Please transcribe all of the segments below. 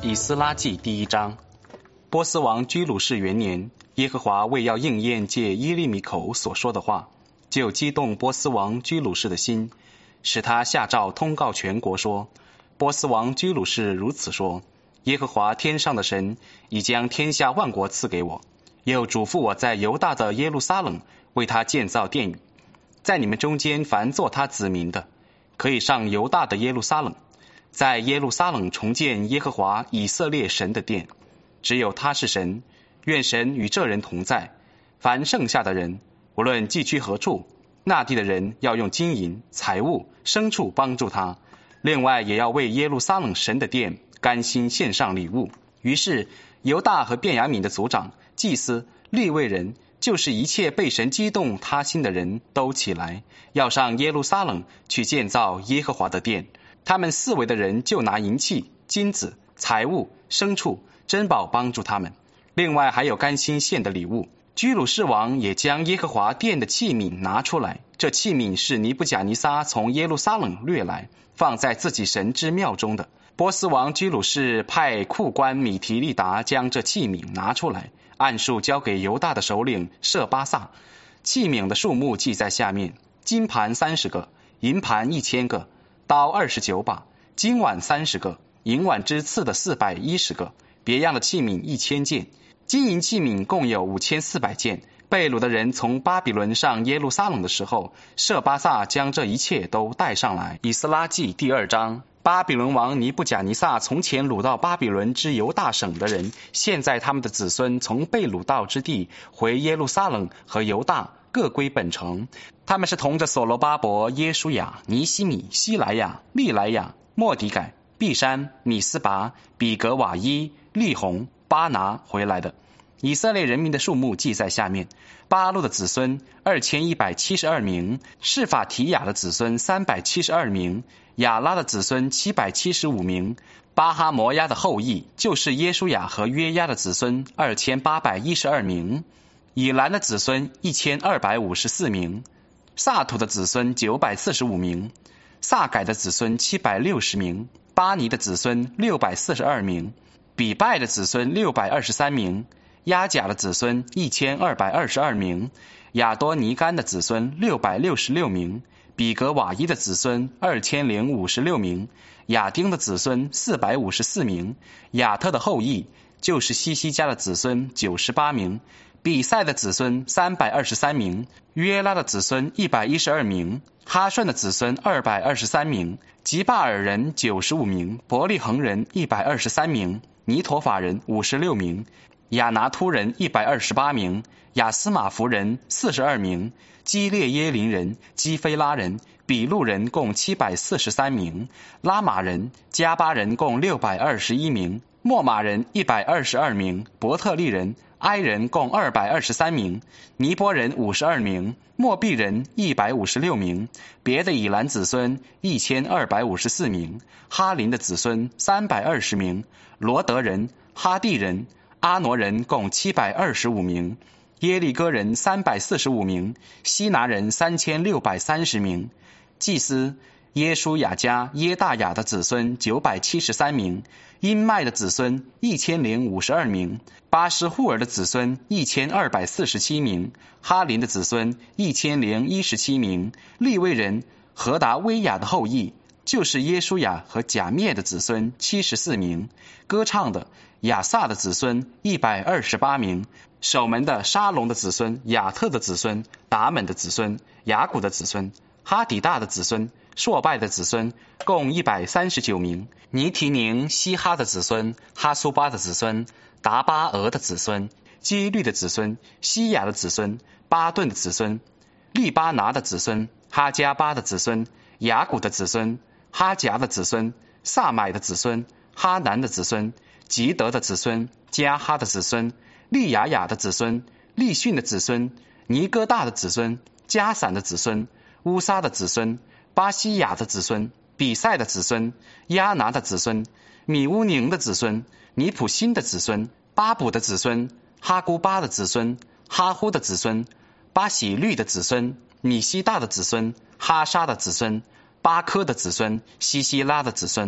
以斯拉记第1章。波斯王居鲁士元年，耶和华为要应验借耶利米口所说的话，就激动波斯王居鲁士的心，使他下诏通告全国说：波斯王居鲁士如此说，耶和华天上的神已将天下万国赐给我，又嘱咐我在犹大的耶路撒冷为他建造殿宇。在你们中间凡做他子民的，可以上犹大的耶路撒冷，在耶路撒冷重建耶和华以色列神的殿，只有他是神，愿神与这人同在。凡剩下的人，无论寄居何处，那地的人要用金银、财物、牲畜帮助他，另外也要为耶路撒冷神的殿甘心献上礼物。于是犹大和便雅悯的族长、祭司、利未人，就是一切被神激动他心的人，都起来，要上耶路撒冷去建造耶和华的殿。他们四围的人就拿银器、金子、财物、牲畜、珍宝帮助他们，另外还有甘心献的礼物。居鲁士王也将耶和华殿的器皿拿出来，这器皿是尼布甲尼撒从耶路撒冷掠来，放在自己神之庙中的。波斯王居鲁士派库官米提利达将这器皿拿出来，按数交给犹大的首领舍巴萨。器皿的数目记在下面：金盘30个，银盘1000个，刀29把，金碗30个，银碗之次的410个，别样的器皿1000件，金银器皿共有5400件。被掳的人从巴比伦上耶路撒冷的时候，舍巴萨将这一切都带上来。以斯拉记第2章。巴比伦王尼布甲尼撒从前掳到巴比伦之犹大省的人，现在他们的子孙从被掳到之地回耶路撒冷和犹大，各归本城。他们是同着所罗巴伯、耶书亚、尼希米、希莱亚、利莱亚、莫迪改、毕山、米斯拔、比格瓦伊、利宏、巴拿回来的。以色列人民的数目记在下面：巴路的子孙2172名，示法提雅的子孙372名，亚拉的子孙775名，巴哈摩亚的后裔，就是耶书亚和约押的子孙2812名，以兰的子孙1254名，萨土的子孙945名，萨改的子孙760名，巴尼的子孙642名，比拜的子孙623名，亚甲的子孙1222名，亚多尼干的子孙666名，比格瓦伊的子孙2056名，亚丁的子孙454名，亚特的后裔，就是西西家的子孙98名，比赛的子孙323名，约拉的子孙112名，哈顺的子孙223名，吉巴尔人95名，伯利恒人123名，尼陀法人56名，亚拿突人128名，亚斯马弗人42名，基列耶林人、基菲拉人、比路人共743名，拉玛人、加巴人共621名，莫马人122名，伯特利人、埃人共223名，尼波人52名，莫毕人156名，别的以兰子孙1254名，哈林的子孙320名，罗德人、哈地人、阿挪人共725名，耶利哥人345名，西拿人3630名，祭司耶书亚家耶大雅的子孙973名，因麦的子孙1052名，巴施户尔的子孙1247名，哈林的子孙1017名，利未人何达威雅的后裔，就是耶书亚和甲灭的子孙74名，歌唱的亚萨的子孙128名，守门的沙龙的子孙，亚特的子孙，达本的子孙，雅古的子孙，哈底大的子孙，朔拜的子孙，共139名，尼提宁、西哈的子孙，哈苏巴的子孙，达巴俄的子孙，基律的子孙，西亚的子孙，巴顿的子孙，利巴拿的子孙，哈加巴的子孙，雅古的子孙，哈夹的子孙，萨买的子孙，哈南的子孙，吉德的子孙，加哈的子孙，利雅雅的子孙，利逊的子孙，尼哥大的子孙，加散的子孙，乌撒的子孙，巴西亚的子孙，比赛的子孙，亚拿的子孙，米乌宁的子孙，尼普辛的子孙，巴卜的子孙，哈姑巴的子孙，哈呼的子孙，巴喜律的子孙，米西大的子孙，哈沙的子孙，巴科的子孙，西西拉的子孙，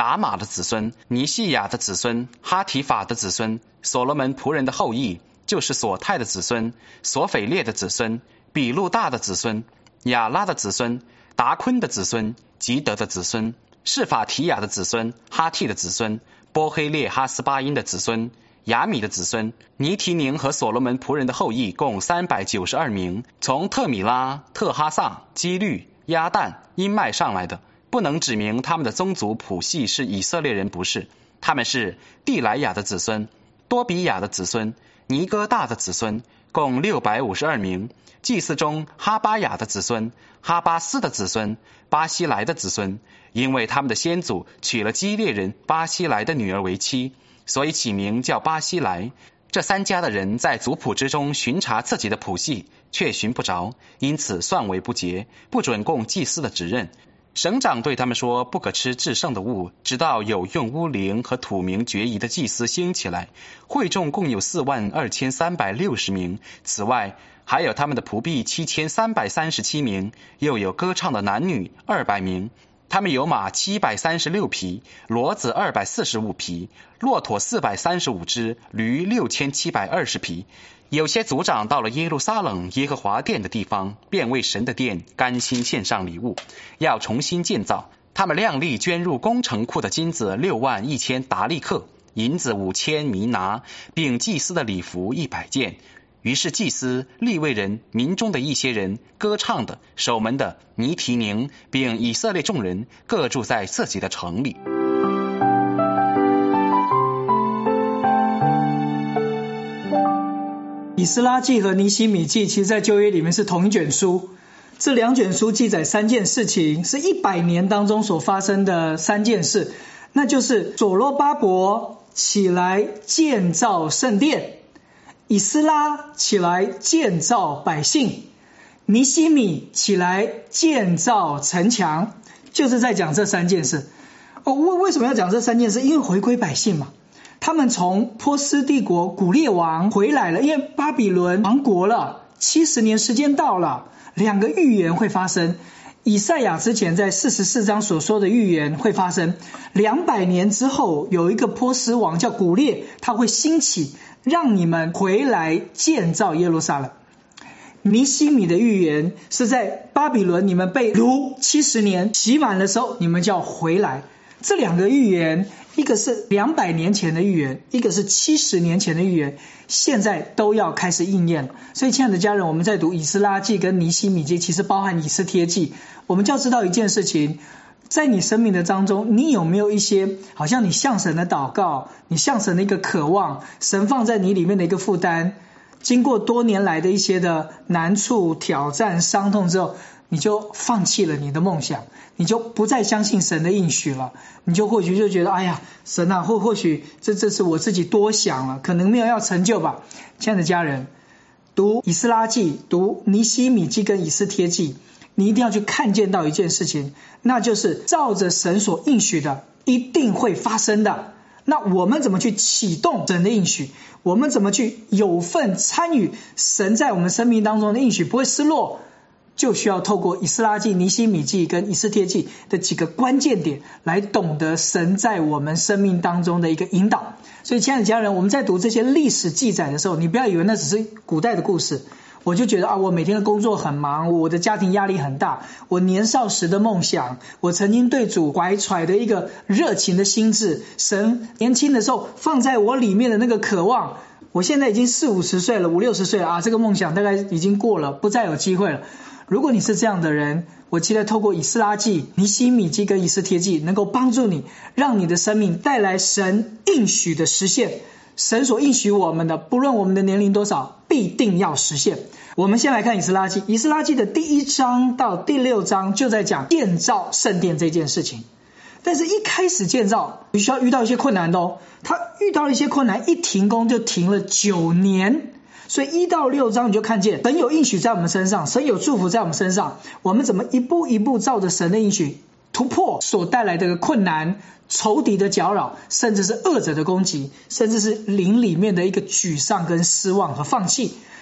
达玛的子孙，尼西亚的子孙，哈提法的子孙，所罗门仆人的后裔，就是索泰的子孙，索斐列的子孙，比路大的子孙，亚拉的子孙，达昆的子孙，吉德的子孙，示法提亚的子孙，哈替的子孙，波黑列哈斯巴因的子孙，雅米的子孙，尼提宁和所罗门仆人的后裔共392名，从特米拉、特哈萨、基律、亚旦、因麦上来的，不能指明他们的宗族谱系是以色列人，不是，他们是地莱雅的子孙，多比亚的子孙，尼哥大的子孙，共652名，祭司中哈巴雅的子孙，哈巴斯的子孙，巴西莱的子孙，因为他们的先祖娶了基列人巴西莱的女儿为妻，所以起名叫巴西莱。这3家的人在族谱之中巡查自己的谱系，却寻不着，因此算为不洁，不准供祭司的职任。省长对他们说，不可吃至圣的物，直到有用乌灵和土名决疑的祭司兴起来。会众共有42360名，此外还有他们的仆婢7337名，又有歌唱的男女200名。他们有马736匹，骡子245匹，骆驼435只，驴6720匹。有些族长到了耶路撒冷耶和华殿的地方，便为神的殿甘心献上礼物，要重新建造。他们量力捐入工程库的金子61000达利克，银子5000弥拿，并祭司的礼服100件。于是祭司、利未人、民中的一些人、歌唱的、守门的、尼提宁，并以色列众人各住在自己的城里。 以斯拉记和尼希米记其实在旧约里面是同一卷书，这2卷书记载3件事情，是100年当中所发生的3件事，那就是所罗巴伯起来建造圣殿，以斯拉起来建造百姓，尼希米起来建造城墙，就是在讲这3件事。为什么要讲这3件事？因为回归百姓嘛。他们从波斯帝国古列王回来了，因为巴比伦亡国了，70年时间到了，2个预言会发生。以赛亚之前在44章所说的预言会发生，200年之后有一个波斯王叫古列，他会兴起，让你们回来建造耶路撒冷。尼希米的预言是在巴比伦你们被掳70年期满的时候，你们就要回来。这2个预言，一个是200年前的预言，一个是70年前的预言，现在都要开始应验了。所以亲爱的家人，我们在读以斯拉记跟尼希米记，其实包含以斯帖记，我们就要知道一件事情，在你生命的当中，你有没有一些好像你向神的祷告，你向神的一个渴望，神放在你里面的一个负担，经过多年来的一些的难处、挑战、伤痛之后，你就放弃了你的梦想，你就不再相信神的应许了，你就或许就觉得，哎呀，神啊，或许这是我自己多想了，可能没有要成就吧。亲爱的家人，读以斯拉记、读尼希米记跟以斯帖记，你一定要去看见到一件事情，那就是照着神所应许的一定会发生的。那我们怎么去启动神的应许？我们怎么去有份参与神在我们生命当中的应许不会失落？就需要透过以斯拉记、尼希米记跟以斯帖记的几个关键点来懂得神在我们生命当中的一个引导。所以亲爱的家人，我们在读这些历史记载的时候，你不要以为那只是古代的故事，我就觉得我每天的工作很忙，我的家庭压力很大，我年少时的梦想，我曾经对主怀揣的一个热情的心志，神年轻的时候放在我里面的那个渴望，我现在已经40-50岁了，50-60岁了这个梦想大概已经过了，不再有机会了。如果你是这样的人，我期待透过以斯拉记、尼希米记跟以斯帖记能够帮助你，让你的生命带来神应许的实现。神所应许我们的，不论我们的年龄多少，必定要实现。我们先来看以斯拉记，以斯拉记的第1章到第6章就在讲建造圣殿这件事情。但是一开始建造必须要遇到一些困难的他遇到了一些困难，一停工就停了9年。所以1到6章你就看见神有应许在我们身上，神有祝福在我们身上，我们怎么一步一步照着神的应许突破所带来的困难、仇敌的搅扰，甚至是恶者的攻击，甚至是灵里面的一个沮丧跟失望和放弃。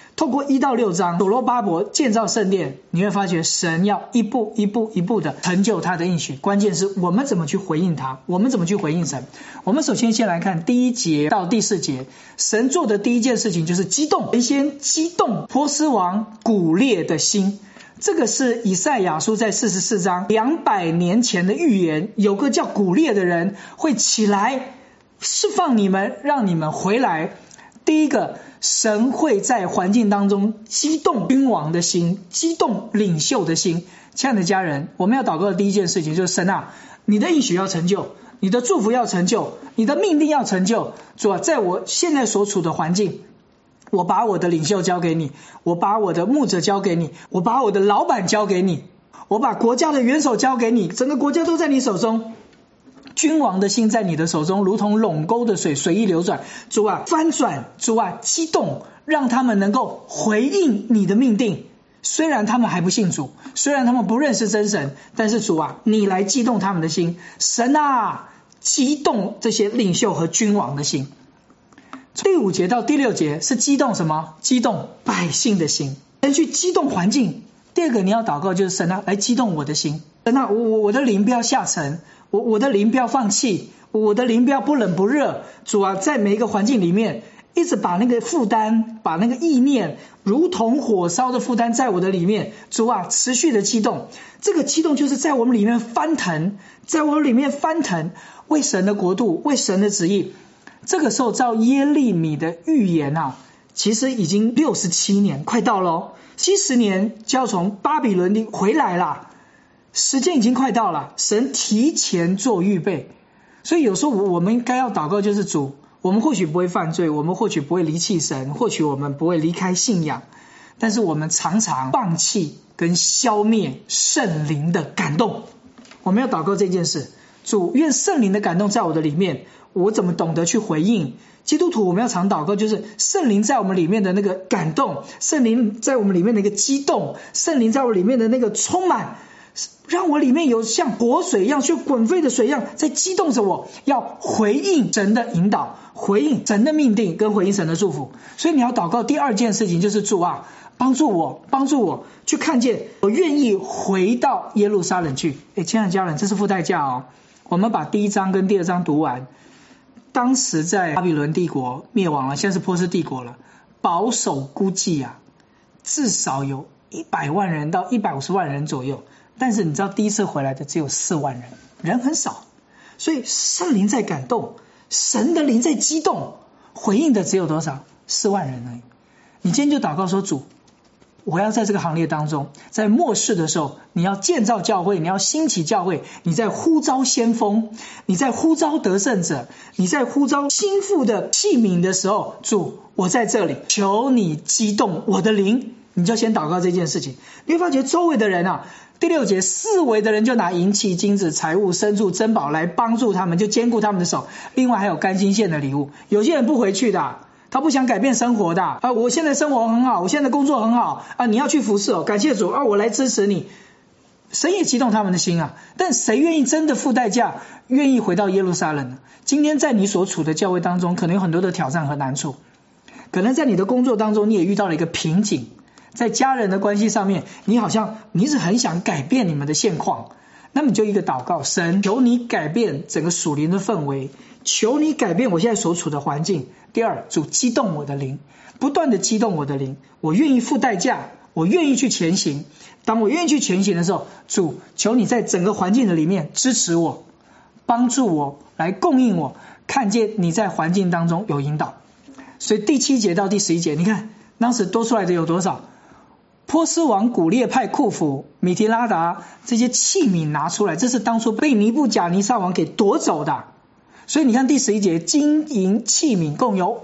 透过1到6章，所罗巴伯建造圣殿，你会发觉神要一步一步的成就他的应许。关键是我们怎么去回应他，我们怎么去回应神。我们首先先来看第1节到第4节，神做的第一件事情就是激动，原先激动波斯王古列的心。这个是以赛亚书在44章200年前的预言，有个叫古列的人会起来释放你们，让你们回来。第一个，神会在环境当中激动君王的心，激动领袖的心。亲爱的家人，我们要祷告的第一件事情就是神啊，你的应许要成就，你的祝福要成就，你的命令要成就。主啊，在我现在所处的环境，我把我的领袖交给你，我把我的牧者交给你，我把我的老板交给你，我把国家的元首交给你，整个国家都在你手中。君王的心在你的手中，如同垄沟的水，随意流转。主啊，翻转，主啊，激动，让他们能够回应你的命定。虽然他们还不信主，虽然他们不认识真神，但是主啊，你来激动他们的心。神啊，激动这些领袖和君王的心。第5节到第6节是激动什么？激动百姓的心，神去激动环境。第二个你要祷告就是神啊，来激动我的心。神啊，我的灵不要下沉，我的灵不要放弃，我的灵不要不冷不热。主啊，在每一个环境里面，一直把那个负担，把那个意念如同火烧的负担在我的里面。主啊，持续的激动，这个激动就是在我们里面翻腾，在我们里面翻腾，为神的国度，为神的旨意。这个时候照耶利米的预言啊，其实已经67年快到了，70年就要从巴比伦回来了，时间已经快到了，神提前做预备。所以有时候我们该要祷告就是主，我们或许不会犯罪，我们或许不会离弃神，或许我们不会离开信仰，但是我们常常放弃跟消灭圣灵的感动。我们要祷告这件事，主，愿圣灵的感动在我的里面，我怎么懂得去回应。基督徒我们要常祷告，就是圣灵在我们里面的那个感动，圣灵在我们里面的一个激动，圣灵在我里面的那个充满，让我里面有像活水一样，像滚沸的水一样在激动着我，要回应神的引导，回应神的命定跟回应神的祝福。所以你要祷告第2件事情就是主啊，帮助我去看见，我愿意回到耶路撒冷去。亲爱的家人，这是付代价哦。我们把第1章跟第2章读完。当时在巴比伦帝国灭亡了，现在是波斯帝国了，保守估计啊，至少有100万人到150万人左右。但是你知道第一次回来的只有4万人，人很少。所以圣灵在感动，神的灵在激动，回应的只有多少？4万人而已。你今天就祷告说，主，我要在这个行列当中，在末世的时候，你要建造教会，你要兴起教会，你在呼召先锋，你在呼召得胜者，你在呼召心腹的器皿的时候，主，我在这里，求你激动我的灵。你就先祷告这件事情，你会发觉周围的人啊，第6节，四围的人就拿银器、金子、财物、牲畜、珍宝来帮助他们，就坚固他们的手。另外还有甘心献的礼物。有些人不回去的，他不想改变生活的我现在生活很好，我现在工作很好你要去服侍感谢主我来支持你。神也激动他们的心啊，但谁愿意真的付代价，愿意回到耶路撒冷呢？今天在你所处的教会当中，可能有很多的挑战和难处，可能在你的工作当中，你也遇到了一个瓶颈，在家人的关系上面，你是很想改变你们的现况。那么你就一个祷告，神，求你改变整个属灵的氛围，求你改变我现在所处的环境。第2，主，激动我的灵，不断的激动我的灵，我愿意付代价，我愿意去前行。当我愿意去前行的时候，主，求你在整个环境的里面支持我，帮助我，来供应我，看见你在环境当中有引导。所以第7节到第11节，你看当时多出来的有多少？波斯王古列派库府、米提拉达这些器皿拿出来，这是当初被尼布甲尼撒王给夺走的。所以你看第11节，金银器皿共有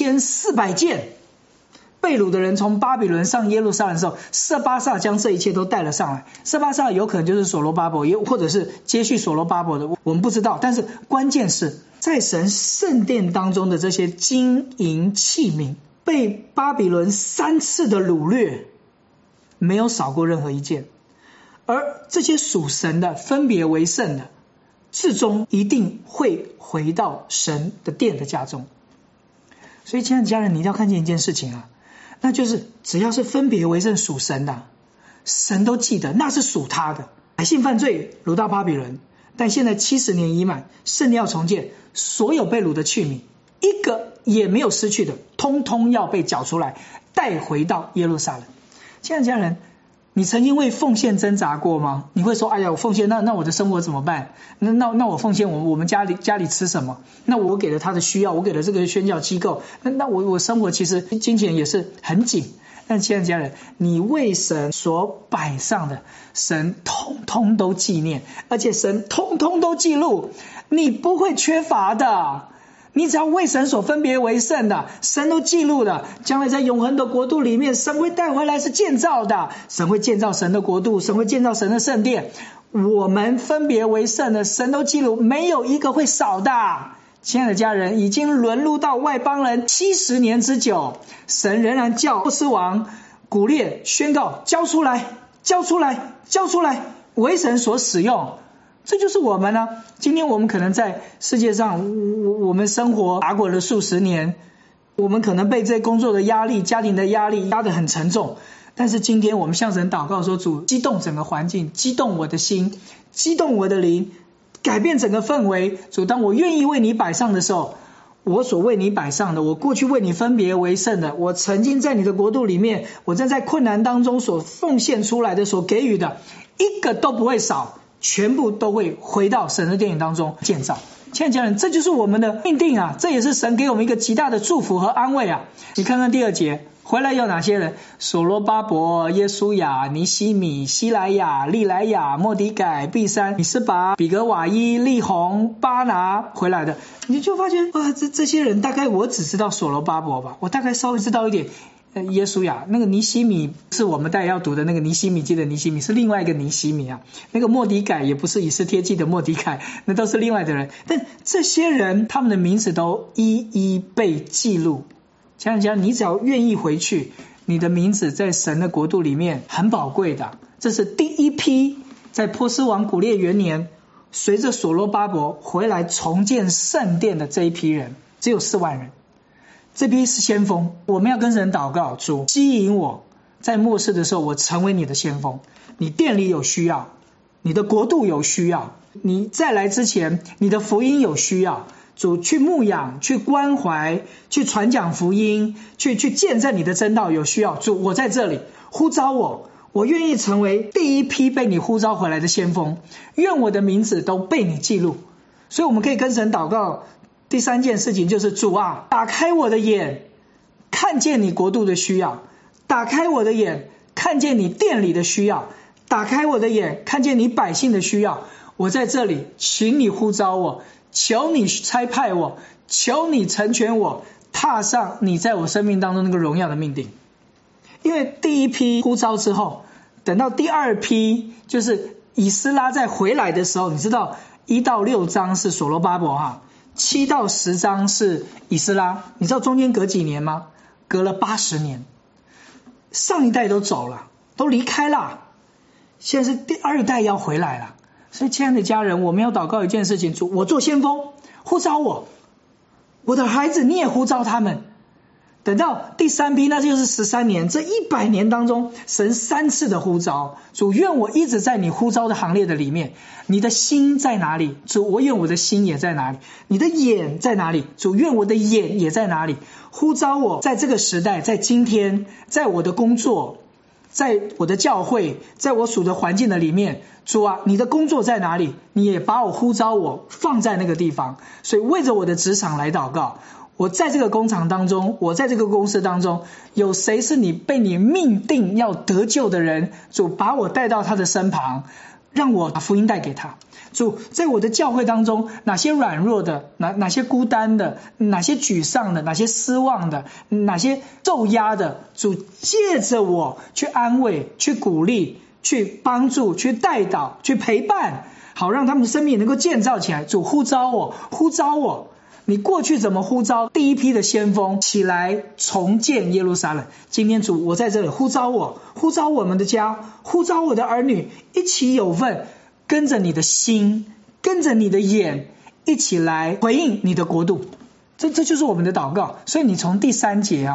5400件。被掳的人从巴比伦上耶路撒冷的时候，色巴萨将这一切都带了上来。色巴萨有可能就是所罗巴伯，也或者是接续所罗巴伯的，我们不知道。但是关键是在神圣殿当中的这些金银器皿，被巴比伦3次的掳掠，没有少过任何一件。而这些属神的，分别为圣的，最终一定会回到神的殿的家中。所以亲爱的家人，你一定要看见一件事情啊， 那就是只要是分别为圣属神的，神都记得，那是属他的。百姓犯罪掳到巴比伦，但现在70年已满，圣殿要重建，所有被掳的器皿一个也没有失去的，通通要被缴出来，带回到耶路撒冷。亲爱的家人，你曾经为奉献挣扎过吗？你会说，哎呀，我奉献，那我的生活怎么办？那我奉献我们家里吃什么？那我给了他的需要，我给了这个宣教机构，那我生活其实金钱也是很紧。但亲爱的家人，你为神所摆上的，神通通都纪念，而且神通通都记录，你不会缺乏的。你只要为神所分别为圣的，神都记录了，将来在永恒的国度里面，神会带回来是建造的，神会建造神的国度，神会建造神的圣殿，我们分别为圣的，神都记录，没有一个会少的。亲爱的家人，已经沦入到外邦人70年之久，神仍然叫波斯王古列宣告，交出来，交出来，交出来，为神所使用。这就是我们呢。今天我们可能在世界上，我们生活打滚了数十年，我们可能被这工作的压力、家庭的压力压得很沉重。但是今天我们向神祷告说，主激动整个环境，激动我的心，激动我的灵，改变整个氛围。主，当我愿意为你摆上的时候，我所为你摆上的，我过去为你分别为圣的，我曾经在你的国度里面，我在困难当中所奉献出来的，所给予的，一个都不会少，全部都会回到神的殿宇当中建造。亲爱的家人，这就是我们的命定啊，这也是神给我们一个极大的祝福和安慰啊。你看看第2节，回来有哪些人？所罗巴伯、耶书亚、尼希米、西莱亚、利莱亚、末底改、毕山、米斯拔、比格瓦伊、利宏、巴拿回来的，你就发现哇，这些人大概我只知道所罗巴伯吧，我大概稍微知道一点耶书亚，那个尼希米是我们待会要读的那个尼希米记的尼希米，是另外一个尼希米啊。那个末底改也不是以斯帖记的末底改，那都是另外的人。但这些人他们的名字都一一被记录。亲爱的家人，你只要愿意回去，你的名字在神的国度里面很宝贵的。这是第一批在波斯王古列元年随着所罗巴伯回来重建圣殿的这一批人，只有4万人。这批是先锋，我们要跟神祷告，主吸引我，在末世的时候我成为你的先锋。你殿里有需要，你的国度有需要，你再来之前你的福音有需要，主去牧养，去关怀，去传讲福音，去见证你的真道有需要，主我在这里，呼召我愿意成为第一批被你呼召回来的先锋，愿我的名字都被你记录。所以我们可以跟神祷告，第3件事情就是，主啊，打开我的眼，看见你国度的需要，打开我的眼，看见你殿里的需要，打开我的眼，看见你百姓的需要。我在这里，请你呼召我，求你差派我，求你成全我，踏上你在我生命当中那个荣耀的命定。因为第一批呼召之后，等到第2批就是以斯拉再回来的时候，你知道1到6章是所罗巴伯哈，7到10章是以斯拉，你知道中间隔几年吗？隔了80年。上一代都走了，都离开了，现在是第2代要回来了。所以亲爱的家人，我们要祷告一件事情，主，我做先锋，呼召我的孩子你也呼召他们。等到第3批，那就是13年，这100年当中神3次的呼召。主，愿我一直在你呼召的行列的里面。你的心在哪里？主，我愿我的心也在哪里。你的眼在哪里？主，愿我的眼也在哪里。呼召我在这个时代，在今天，在我的工作，在我的教会，在我属的环境的里面，主啊，你的工作在哪里？你也把我呼召我放在那个地方。所以为着我的职场来祷告，我在这个工厂当中，我在这个公司当中，有谁是你被你命定要得救的人？主，把我带到他的身旁，让我把福音带给他。主，在我的教会当中，哪些软弱的，哪些孤单的，哪些沮丧的，哪些失望的，哪些受压的，主借着我去安慰，去鼓励，去帮助，去带导，去陪伴，好让他们的生命能够建造起来。主，呼召我，呼召我。你过去怎么呼召第一批的先锋起来重建耶路撒冷？今天主，我在这里呼召我，呼召我们的家，呼召我的儿女一起有份，跟着你的心，跟着你的眼，一起来回应你的国度。这就是我们的祷告。所以你从第3节啊，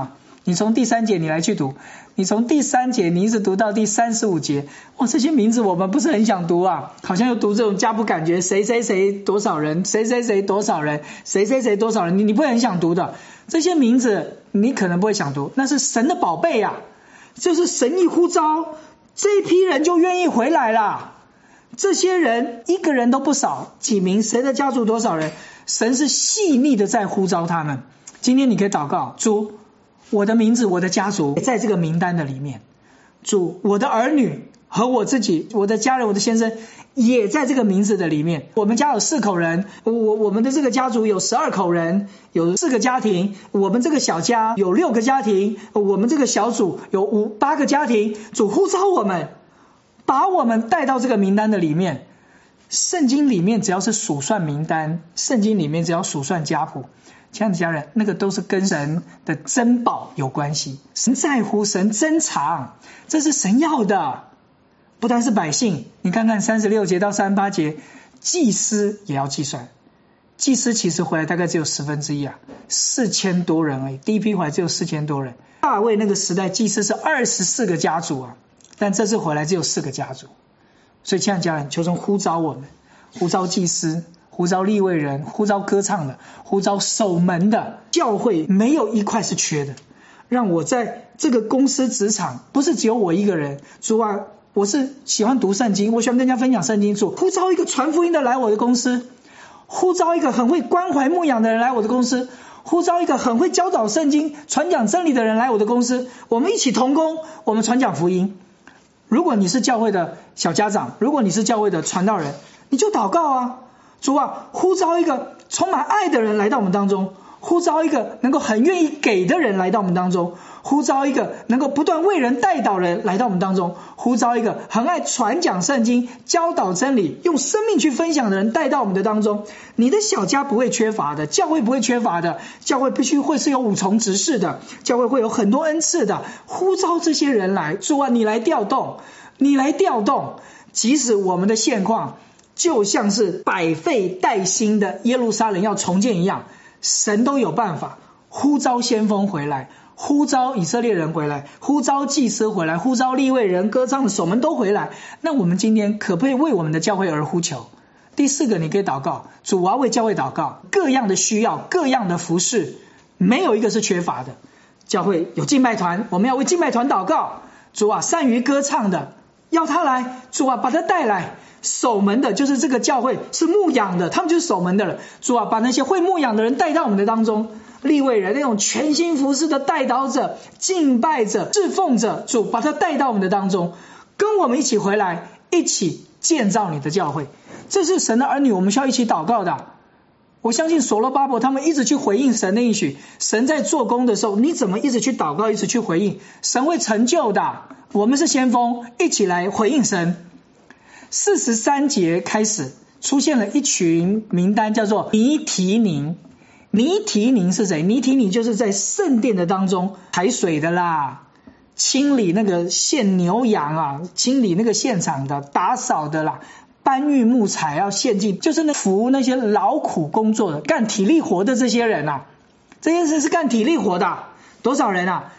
你从第3节你来去读，你从第3节你一直读到第35节，哇，这些名字我们不是很想读啊，好像又读这种家谱感觉，谁谁谁多少人，谁谁谁多少人，谁谁谁多少人，你不会很想读的。这些名字你可能不会想读，那是神的宝贝啊，就是神一呼召，这一批人就愿意回来啦。这些人一个人都不少，几名谁的家族多少人，神是细腻的在呼召他们。今天你可以祷告，主，我的名字我的家族也在这个名单的里面，主，我的儿女和我自己，我的家人，我的先生也在这个名字的里面。我们家有4口人，我们的这个家族有12口人，有4个家庭，我们这个小家有6个家庭，我们这个小组有8个家庭。主呼召我们，把我们带到这个名单的里面。圣经里面只要是数算名单，圣经里面只要数算家谱，亲爱的家人，那个都是跟神的珍宝有关系。神在乎，神珍藏，这是神要的。不单是百姓，你看看36节到38节，祭司也要计算。祭司其实回来大概只有1/10啊，4000多人而已，第一批回来只有4000多人。大卫那个时代祭司是24个家族啊，但这次回来只有4个家族。所以亲爱的家人，求神呼召我们，呼召祭司，呼召利未人，呼召歌唱的，呼召守门的。教会没有一块是缺的，让我在这个公司职场不是只有我一个人。主啊，我是喜欢读圣经，我喜欢跟人家分享圣经。主呼召一个传福音的来我的公司，呼召一个很会关怀牧养的人来我的公司，呼召一个很会教导圣经传讲真理的人来我的公司，我们一起同工，我们传讲福音。如果你是教会的小家长，如果你是教会的传道人，你就祷告啊，主啊，呼召一个充满爱的人来到我们当中，呼召一个能够很愿意给的人来到我们当中，呼召一个能够不断为人带导人来到我们当中，呼召一个很爱传讲圣经教导真理用生命去分享的人带到我们的当中。你的小家不会缺乏的，教会不会缺乏的，教会必须会是有5重职事的，教会会有很多恩赐的。呼召这些人来，主啊，你来调动，你来调动。即使我们的现况就像是百废待兴的耶路撒冷要重建一样，神都有办法呼召先锋回来，呼召以色列人回来，呼召祭司回来，呼召利未人歌唱的守门都回来。那我们今天可不可以为我们的教会而呼求？第4个，你可以祷告，主啊，为教会祷告，各样的需要，各样的服事，没有一个是缺乏的。教会有敬拜团，我们要为敬拜团祷告，主啊，善于歌唱的要他来，主啊，把他带来。守门的就是这个教会是牧养的，他们就是守门的了，主啊，把那些会牧养的人带到我们的当中。利未人那种全心服侍的带导者、敬拜者、侍奉者，主把他带到我们的当中，跟我们一起回来，一起建造你的教会。这是神的儿女我们需要一起祷告的。我相信所罗巴伯他们一直去回应神的应许，神在做工的时候，你怎么一直去祷告，一直去回应，神会成就的。我们是先锋，一起来回应神。43节开始出现了一群名单，叫做尼提宁。尼提宁是谁？尼提宁就是在圣殿的当中排水的啦，清理那个献牛羊啊，清理那个现场的，打扫的啦，搬运木材要献祭，就是服那些劳苦工作的，干体力活的这些人啊。这件事是干体力活的，多少人啊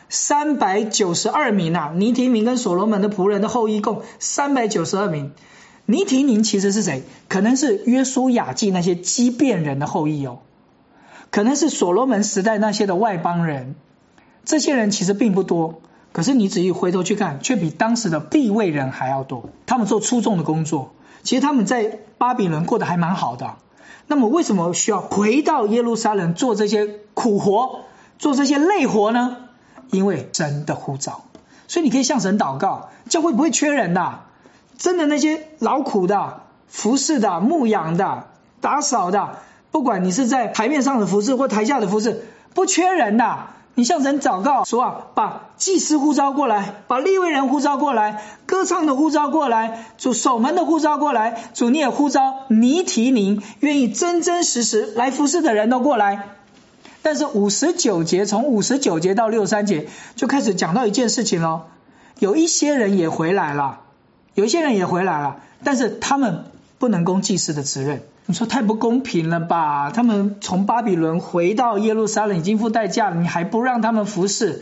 ？392名啊！尼提宁跟所罗门的仆人的后裔共392名。尼提宁其实是谁？可能是约书亚记那些基遍人的后裔哦，可能是所罗门时代那些的外邦人。这些人其实并不多，可是你仔细回头去看，却比当时的利未人还要多。他们做出众的工作，其实他们在巴比伦过得还蛮好的。那么为什么需要回到耶路撒冷做这些苦活，做这些累活呢？因为神的呼召。所以你可以向神祷告，教会不会缺人的。真的那些劳苦的、服侍的、牧养的、打扫的，不管你是在台面上的服侍或台下的服侍，不缺人的。你向神祷告说啊，把祭司呼召过来，把利未人呼召过来，歌唱的呼召过来，主守门的呼召过来，主你也呼召尼提宁愿意真真实实来服侍的人都过来。但是59节，从59节到63节就开始讲到一件事情咯，有一些人也回来了，但是他们不能供祭司的职任。你说太不公平了吧？他们从巴比伦回到耶路撒冷已经付代价了，你还不让他们服侍？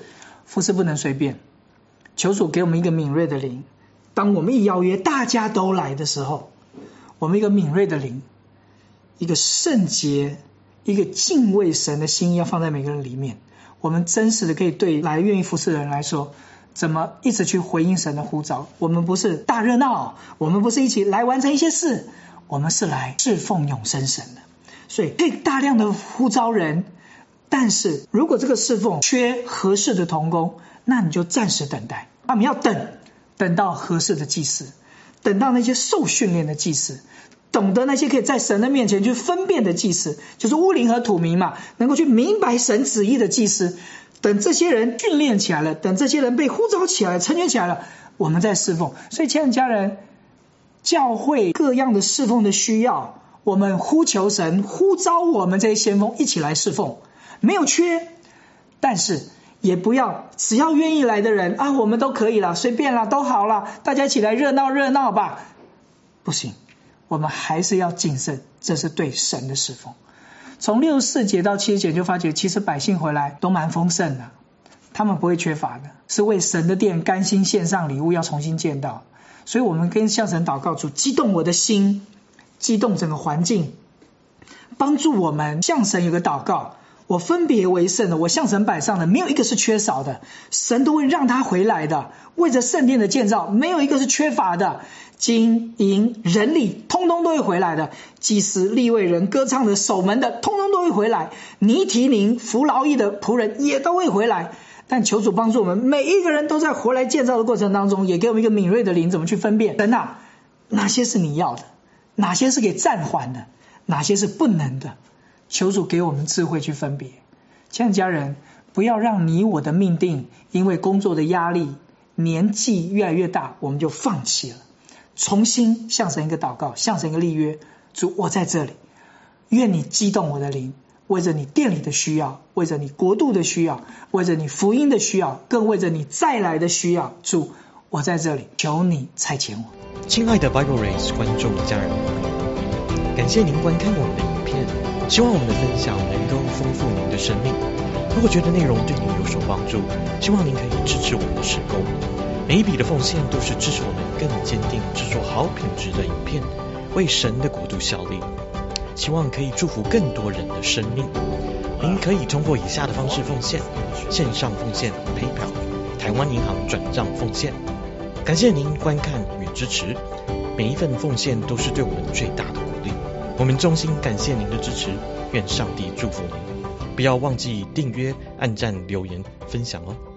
服事不能随便，求主给我们一个敏锐的灵。当我们一邀约大家都来的时候，我们一个敏锐的灵，一个圣洁，一个敬畏神的心要放在每个人里面。我们真实的可以对来愿意服事的人来说，怎么一直去回应神的呼召。我们不是大热闹，我们不是一起来完成一些事，我们是来侍奉永生神的。所以可以大量的呼召人，但是如果这个侍奉缺合适的同工，那你就暂时等待。我们要等到合适的祭司，等到那些受训练的祭司，懂得那些可以在神的面前去分辨的祭司，就是乌灵和土民嘛，能够去明白神旨意的祭司。等这些人训练起来了，等这些人被呼召起来成全起来了，我们再侍奉。所以亲爱的家人，教会各样的侍奉的需要，我们呼求神呼召我们这些先锋一起来侍奉，没有缺。但是也不要只要愿意来的人啊，我们都可以了，随便啦，都好了，大家一起来热闹吧。不行，我们还是要谨慎，这是对神的侍奉。从64节到70节就发觉，其实百姓回来都蛮丰盛的，他们不会缺乏的，是为神的殿甘心献上礼物，要重新建造。所以我们跟向神祷告，主激动我的心，激动整个环境，帮助我们向神有个祷告，我分别为圣的，我向神摆上的，没有一个是缺少的，神都会让他回来的。为着圣殿的建造，没有一个是缺乏的，金银人力通通都会回来的，祭司利未人歌唱的守门的通通都会回来，尼提宁服劳役的仆人也都会回来。但求主帮助我们，每一个人都在回来建造的过程当中，也给我们一个敏锐的灵，怎么去分辨神啊，哪些是你要的，哪些是给暂缓的，哪些是不能的。求主给我们智慧去分别。亲爱的家人，不要让你我的命定因为工作的压力，年纪越来越大，我们就放弃了。重新向神一个祷告，向神一个立约，主，我在这里，愿你激动我的灵，为着你殿里的需要，为着你国度的需要，为着你福音的需要，更为着你再来的需要。主，我在这里，求你差遣我。 亲爱的 Bible Race 观众家人，感谢您观看我们的影片，希望我们的分享能够丰富您的生命。如果觉得内容对您有所帮助，希望您可以支持我们的事工。每一笔的奉献都是支持我们更坚定制作好品质的影片，为神的国度效力。希望可以祝福更多人的生命。您可以通过以下的方式奉献：线上奉献 PayPal、台湾银行转账奉献。感谢您观看与支持，每一份奉献都是对我们最大的鼓励。我们衷心感谢您的支持，愿上帝祝福您。不要忘记订阅、按赞、留言、分享哦。